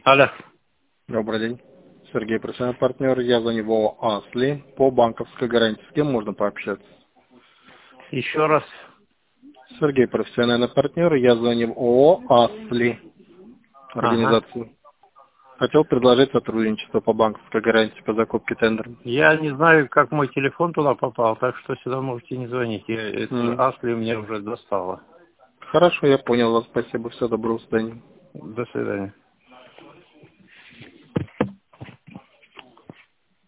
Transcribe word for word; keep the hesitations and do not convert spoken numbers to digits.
Алло. Добрый день. Сергей, профессиональный партнер. Я звоню в ООО «Асли» по банковской гарантии. С кем можно пообщаться? Еще раз. Сергей, профессиональный партнер. Я звоню в ООО «Асли» Ага. организацию. Хотел предложить сотрудничество по банковской гарантии по закупке тендеров. Я не знаю, как мой телефон туда попал, так что сюда можете не звонить. Я, это же М. Асли мне уже достало. Хорошо, я понял вас. Спасибо. Всего доброго. До свидания. До свидания.